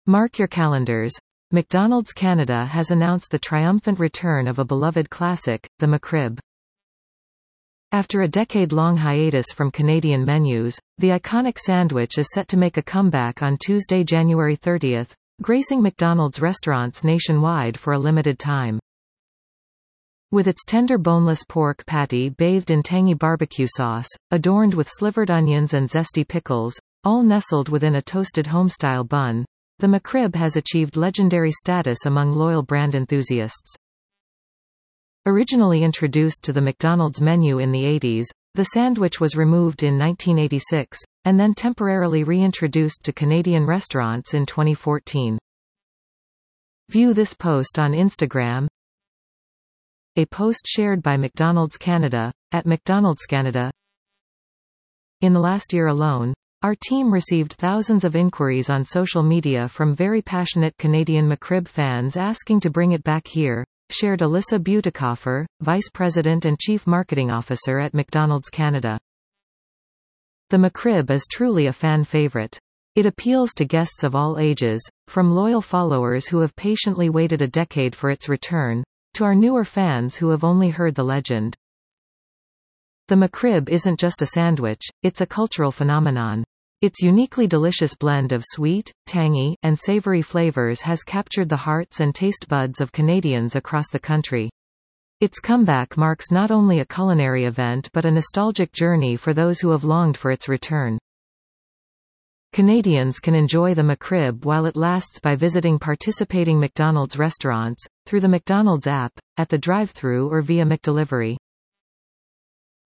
Mark your calendars. McDonald's Canada has announced the triumphant return of a beloved classic, the McRib. After a decade-long hiatus from Canadian menus, the iconic sandwich is set to make a comeback on Tuesday, January 30, gracing McDonald's restaurants nationwide for a limited time. With its tender boneless pork patty bathed in tangy barbecue sauce, adorned with slivered onions and zesty pickles, all nestled within a toasted homestyle bun, the McRib has achieved legendary status among loyal brand enthusiasts. Originally introduced to the McDonald's menu in the 80s, the sandwich was removed in 1986, and then temporarily reintroduced to Canadian restaurants in 2014. View this post on Instagram. A post shared by McDonald's Canada, at McDonald's Canada. In the last year alone, our team received thousands of inquiries on social media from very passionate Canadian McRib fans asking to bring it back here, shared Alyssa Butikoffer, Vice President and Chief Marketing Officer at McDonald's Canada. The McRib is truly a fan favorite. It appeals to guests of all ages, from loyal followers who have patiently waited a decade for its return, to our newer fans who have only heard the legend. The McRib isn't just a sandwich, it's a cultural phenomenon. Its uniquely delicious blend of sweet, tangy, and savory flavors has captured the hearts and taste buds of Canadians across the country. Its comeback marks not only a culinary event but a nostalgic journey for those who have longed for its return. Canadians can enjoy the McRib while it lasts by visiting participating McDonald's restaurants, through the McDonald's app, at the drive-thru or via McDelivery.